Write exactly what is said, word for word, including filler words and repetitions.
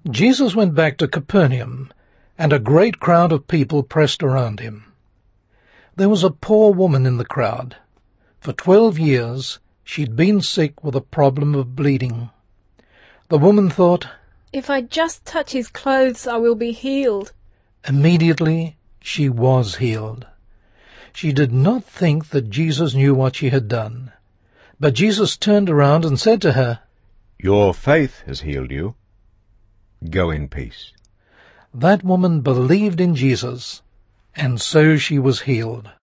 Jesus went back to Capernaum, and a great crowd of people pressed around him. There was a poor woman in the crowd. For twelve years she'd been sick with a problem of bleeding. The woman thought, "If I just touch his clothes, I will be healed." Immediately she was healed. She did not think that Jesus knew what she had done. But Jesus turned around and said to her, "Your faith has healed you. Go in peace." That woman believed in Jesus, and so she was healed.